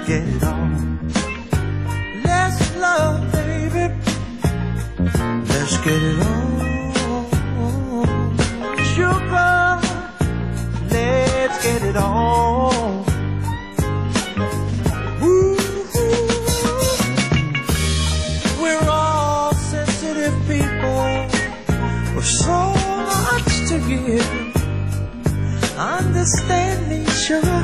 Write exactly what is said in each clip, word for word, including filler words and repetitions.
get it on. Let's love, baby. Let's get it on. Sugar, let's get it on. Ooh, we're all sensitive people with so much to give. Understand me, sugar.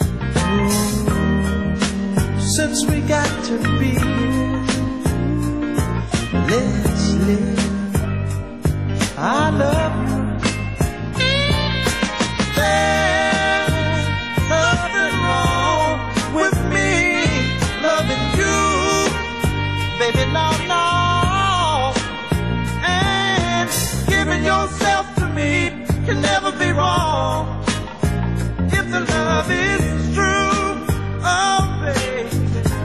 Since we got to be here, let's live. I love you. There's nothing wrong with me loving you, baby, no, no. And giving yourself to me can never be wrong. If the love is true, oh baby,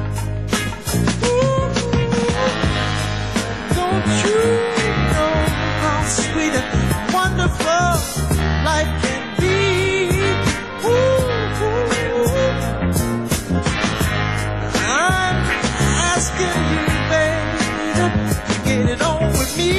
ooh, don't you know how sweet and wonderful life can be? Ooh, I'm asking you, baby, to get it on with me.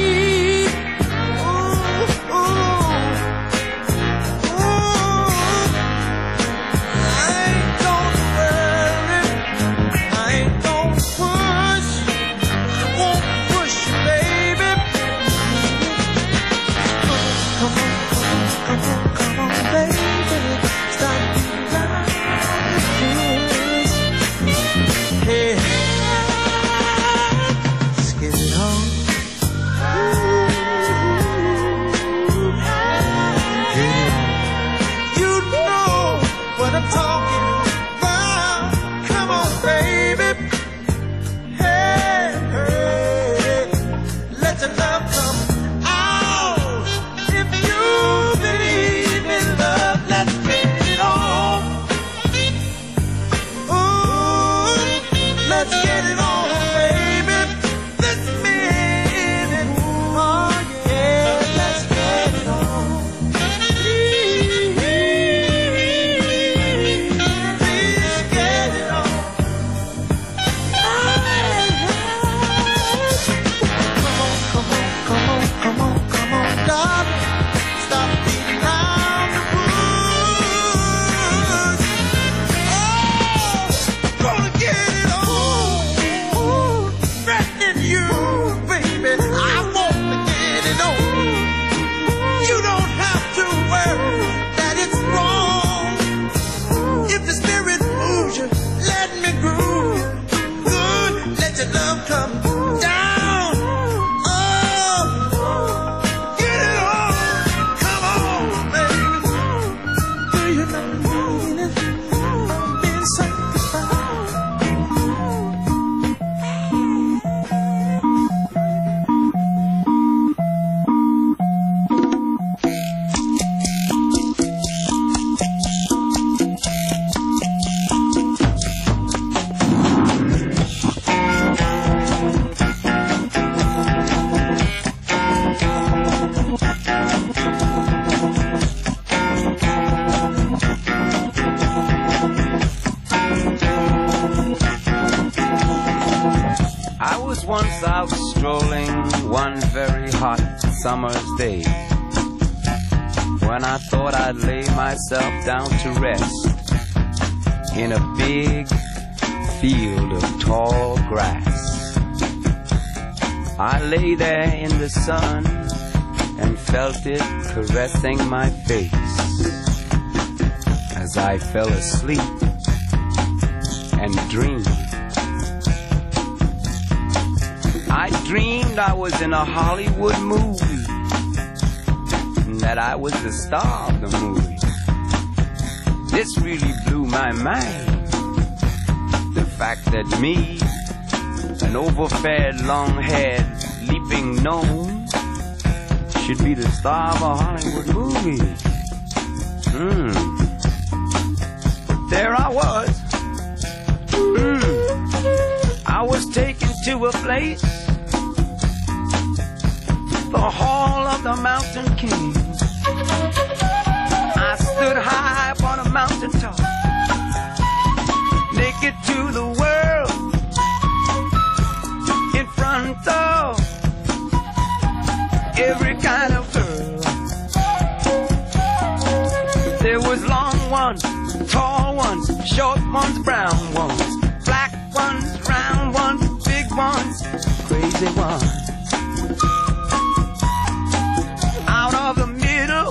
Once out strolling one very hot summer's day, when I thought I'd lay myself down to rest in a big field of tall grass. I lay there in the sun and felt it caressing my face as I fell asleep and dreamed. I dreamed I was in a Hollywood movie, and that I was the star of the movie. This really blew my mind. The fact that me, an overfed, long-haired, leaping gnome, should be the star of a Hollywood movie. Hmm. But there I was. Hmm. I was taken to a place, the Hall of the Mountain King. I stood high upon a mountain top, naked to ones, brown ones, black ones, round ones, big ones, crazy ones. Out of the middle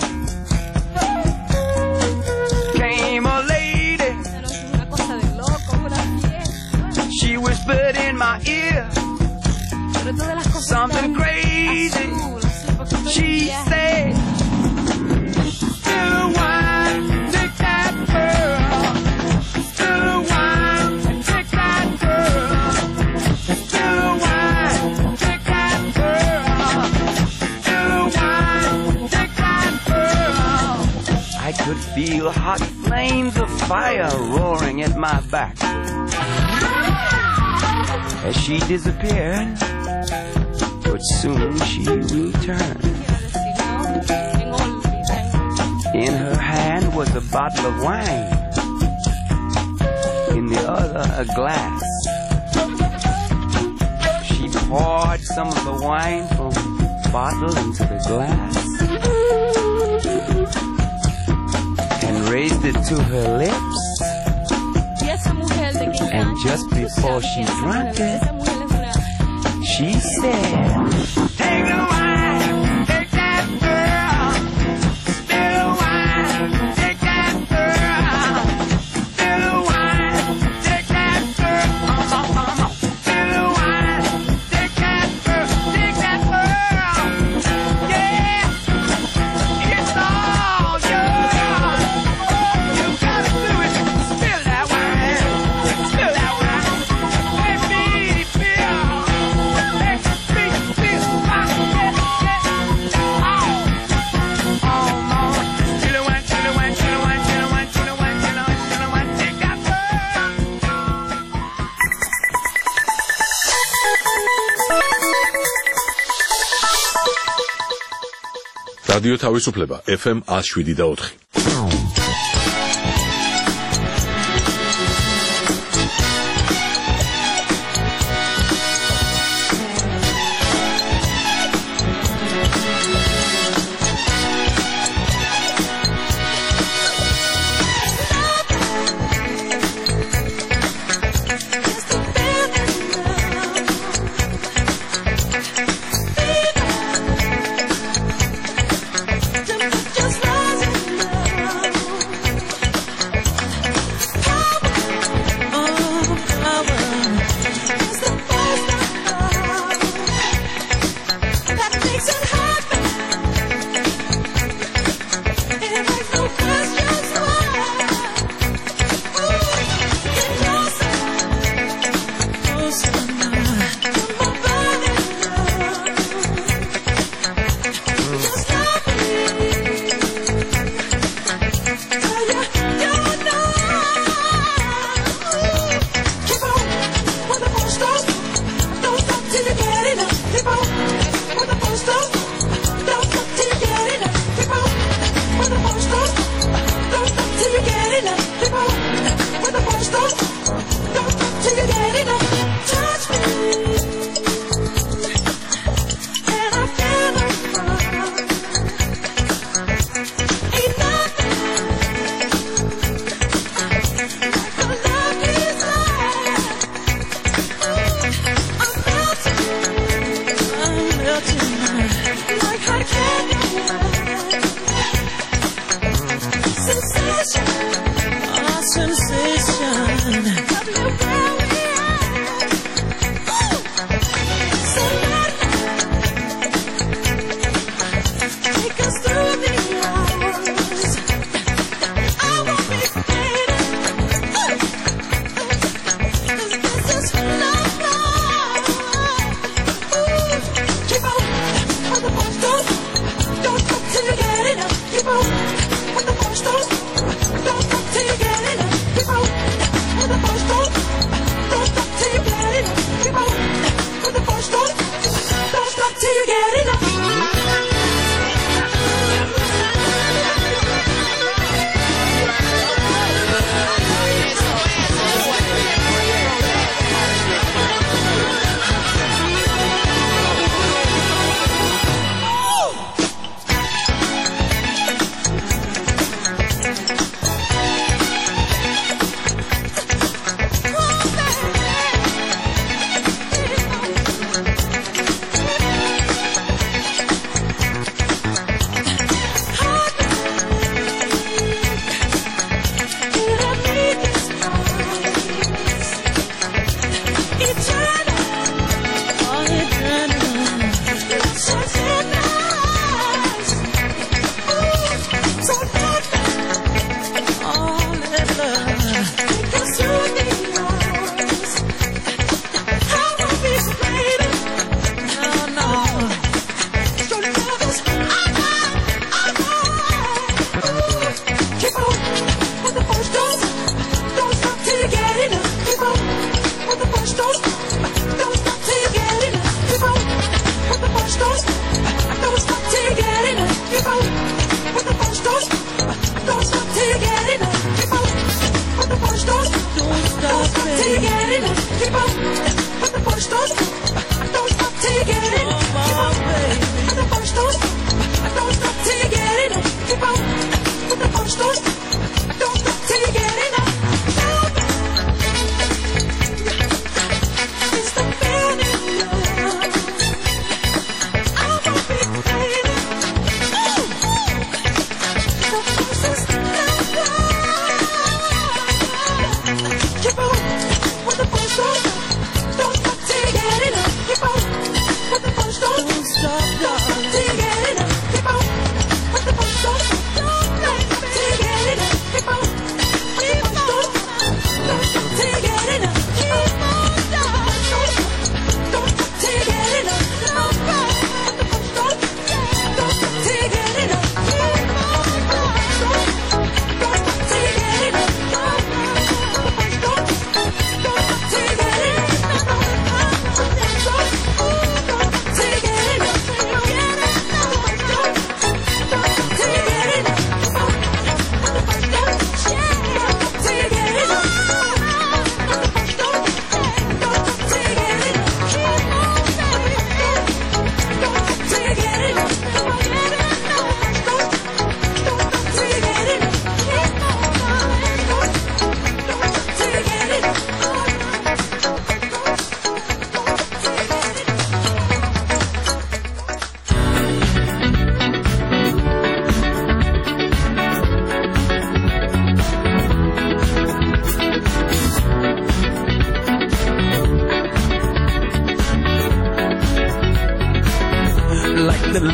came a lady. She whispered in my ear something crazy. She said, still wine, take that girl. Still wine, take that girl. Still wine, take that girl. Still wine, take that girl. I could feel hot flames of fire roaring at my back as she disappeared, but soon she returned. In her hand was a bottle of wine, in the other a glass. She poured some of the wine from the bottle into the glass and raised it to her lips. And just before she drank it, she said, take the wine, take that girl. Still wine, take that girl. Still wine, take that girl. Still wine, take that girl. Take that girl. Yeah, it's all yours. You gotta do it. Spill that wine. Spill that wine. Let me feel. Let me feel my head. Oh, oh, spill the wine, spill the wine, spill the wine, spill the wine, spill the wine, spill the wine, spill the wine. Take that girl. რადიო თავისუფლება ეფ ემ one oh seven და four. Just rising up.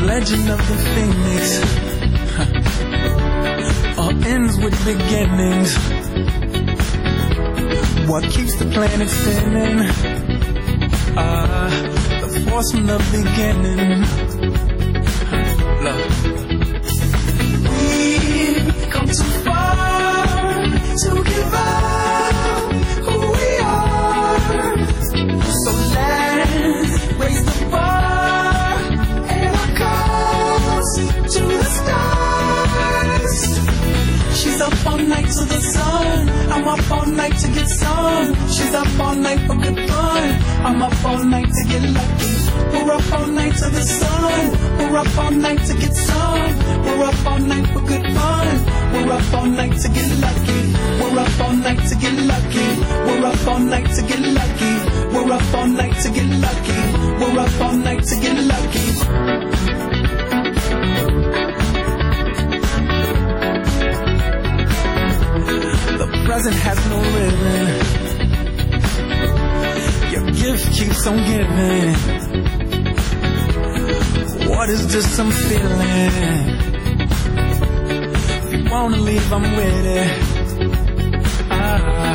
legend of the phoenix all ends with beginnings. What keeps the planet spinning? Ah, uh, the force from the beginning. Love. We've come too far to give up who we are. So let's raise the bar and our cause to the stars. She's up all night to the sun. I'm up all night to get some. She's up all night for good fun. I'm up all night to get lucky. We're up all night to the sun. We're up all night to get some. We're up all night for good fun. We're up all night to get lucky. We're up all night to get lucky. We're up all night to get lucky. We're up all night to get lucky. We're up all night to get lucky. The present has no ribbon. Your gift keeps on giving. What is just some feeling? If you wanna leave, I'm with it. Ah.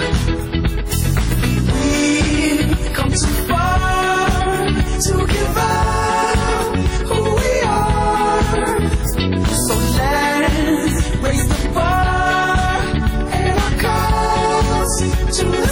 We've come too far to give up who we are. So let's raise the bar and our cause to the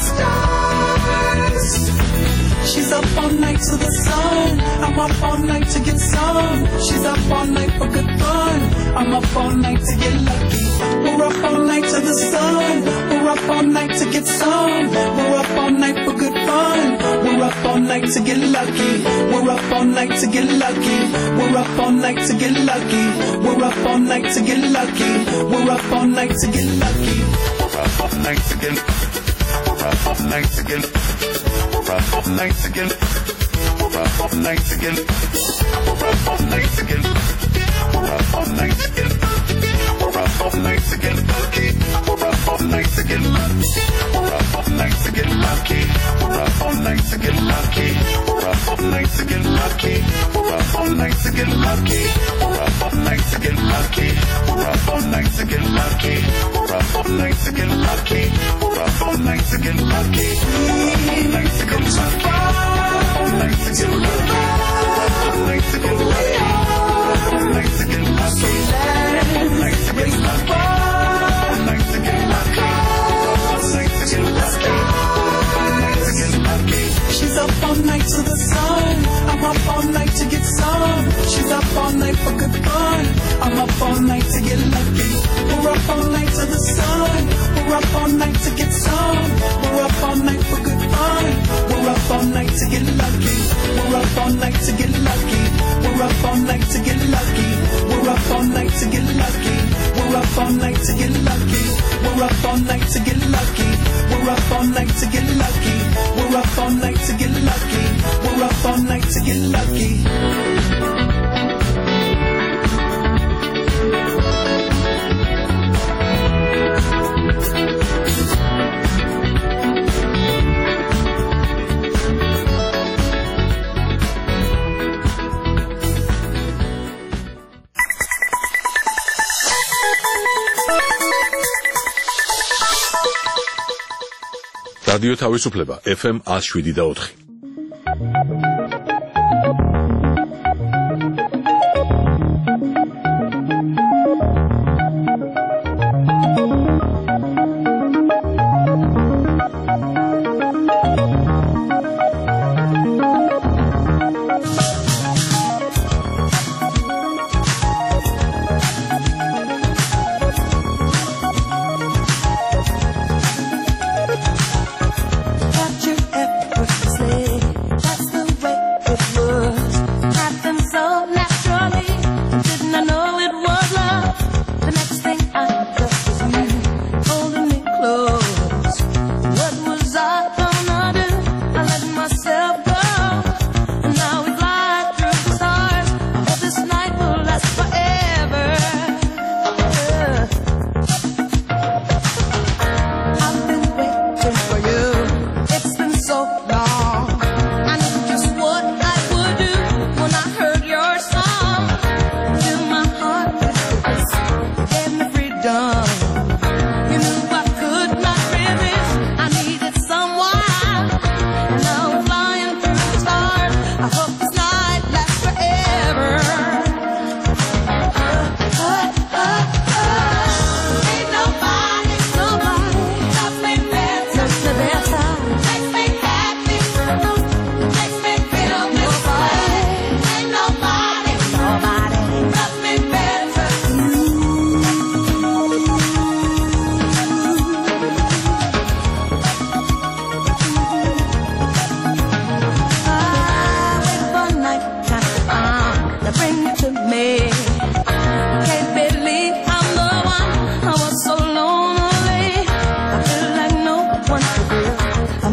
stars. She's up all night to the sun. I'm up all night to get some. She's up all night for good fun. I'm up all night to get lucky. We're up all night to the sun. We're up all night to get some. We're up all night for good fun. We're up all night to get lucky. We're up all night to get lucky. We're up all night to get lucky. We're up all night to get lucky. We're up all night to get lucky. We're up all night again. We're up all night again. We're up all night again. We're up all night again. We're up all night again. We're up all night again. We're up all night again. We're up all night again. We're up all night again. Lucky. We're up all night again. Lucky. We're up all night again. Lucky. We're up all night again. Lucky. We're up all night again. Lucky. We're up all night again. Lucky. We're up all night again. Lucky. We're up all night again. Lucky. All night again. Lucky. All night again. Lucky. All night again. Lucky. All night again. Lucky. All night again. Lucky. All night again. Lucky. All night again. Lucky. All night again. Lucky. She's up all night to the sun. I'm up all night to get some. She's up all night for good fun. I'm up all night to get lucky. We're up all night to the sun. We're up all night to get some. We're up all night for good fun. We're up all night to get lucky. We're up all night to get lucky. We're up all night to get lucky. We're up all night to get lucky. We're up all night to get lucky. We're up all night to get lucky. We're up all night to get lucky. We're up all night to get lucky. We're up all night to get lucky. რადიო თავისუფლება ეფ ემ one oh seven და four.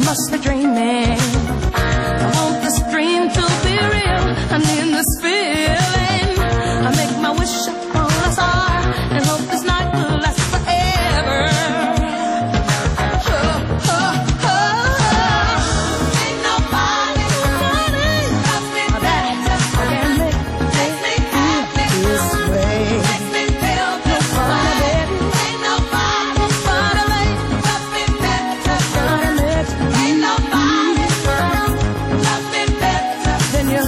must be dreaming. I want this dream to be real. I need this feeling. I make my wish upon a star and hope this night will last forever. Oh, oh, oh, oh. Ain't nobody, nobody loves me better. I can make, make me happy this way. Makes me feel this way. Ain't nobody, nobody loves me better. Ain't nobody loves me better than you.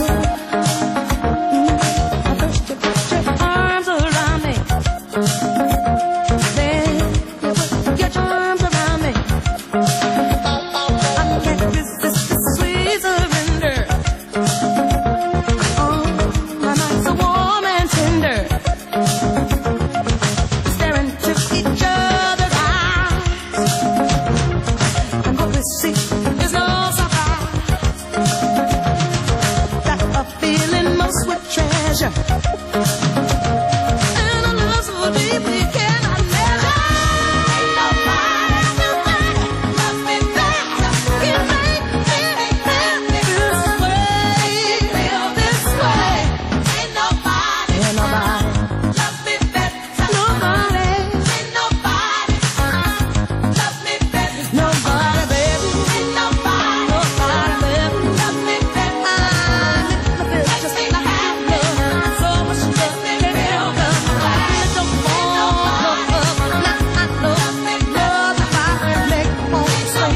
I first you put your arms around me, then you put your arms around me. I can't resist the sweet surrender. Oh, my nights are warm and tender, staring into each other's eyes. And what we see is no surprise. Got a feeling most would treasure, and a love so deep we cannot measure. Ain't nobody, nobody loves me better. You make me happy this way, feel this way. Ain't nobody, ain't nobody loves me better. Nobody, ain't nobody loves me better. Nobody, baby, ain't nobody, nobody, baby loves me better. I feel just like happy, so much love can't feel good. I don't want no love, not I know love if I make home sweet.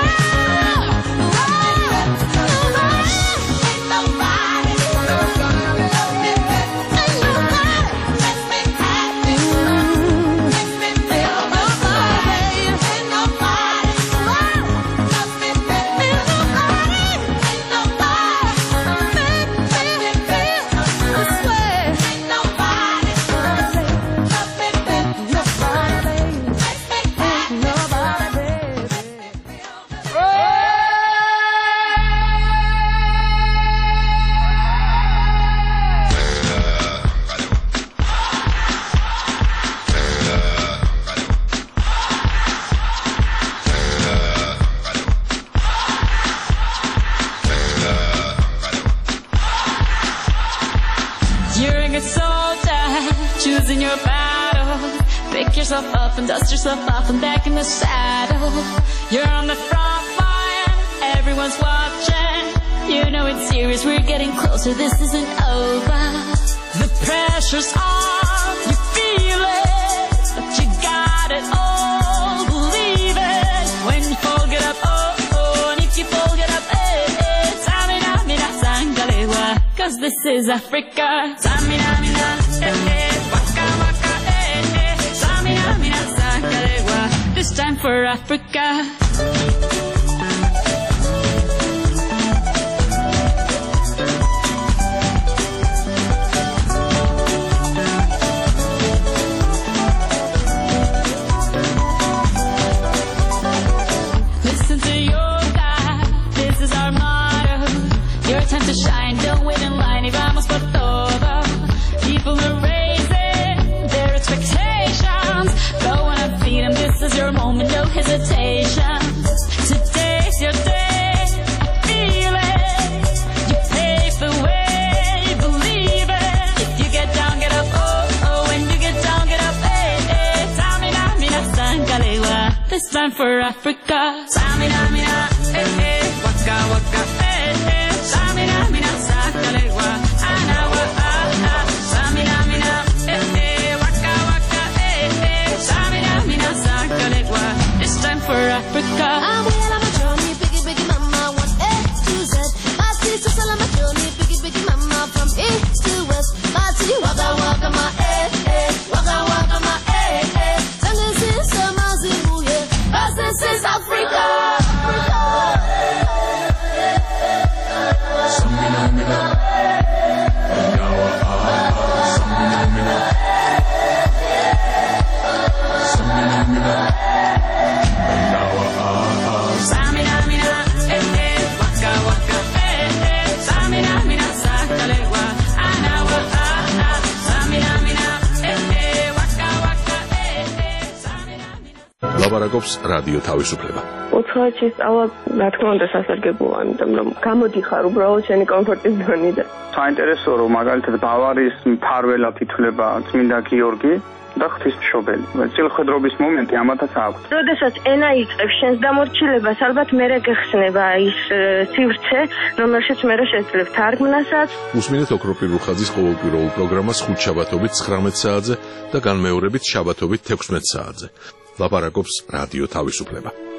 You're a good soldier, choosing your battle. Pick yourself up and dust yourself off and back in the saddle. You're on the front line, everyone's watching. You know it's serious, we're getting closer, this isn't over. The pressure's on, you feel it, but you got it all, believe it. When you fold it up, oh, oh, and if you fold it up, eh, eh, Samina, mina, sangalewa, cause this is Africa. Samina, mina, eh, eh, waka, waka, eh, eh, Samina, mina, sangalewa, this time for Africa. Listen to your God, this is our motto. Your time to shine, don't wait in line, y vamos por todo. People are raising their expectations. Go on and feed them, this is your moment, no hesitation. Today's your day, feel it. You pave the way, believe it. If you get down, get up, oh, oh. When you get down, get up, eh, eh. Samina, mina, sangalewa, this time for Africa. Samina, mina, eh, eh. Waka, waka, eh, eh. Samina, mina, sangalewa, anawa, ah, ah. Samina, mina, eh, eh. Waka, waka, eh, eh. Samina, mina, sangalewa, this time for Africa. I'm well on my journey, biggie, biggie, mama, one A to Z. My sister's all on my journey, biggie, biggie, mama, from east to west. My city, waka, waka, my eh, eh, waka, waka, my eh, eh. Sangin' since Amazibuye, but since Africa. ლაპარაკობს რადიო თავისუფლება. უცხოეთში სწავლა, რა თქმა უნდა, სასარგებლოა, იმიტომ რომ გამოდიხარ უბრალოდ შენი კომფორტის ზონიდან. საინტერესოა, რომ მაგალითად ბავარიის მფარველად ითვლება წმინდა გიორგი და ღვთისმშობელი. წილხედრობის მომენტი ამათაც აქვს. როდესაც ენა იწყებს შენს დამორჩილებას, ალბათ მერე გეხსნება ის სივრცე, რომელშიც მერე შეძლებ თარგმნასაც. უსმინეთ ოქროპირ რუხაძის ყოველკვირეულ პროგრამას ხუთშაბათობით ცხრამეტ საათზე და განმეორებით შაბათობით თექვსმეტ საათზე. ლაპარაკობს რადიო თავისუფლება.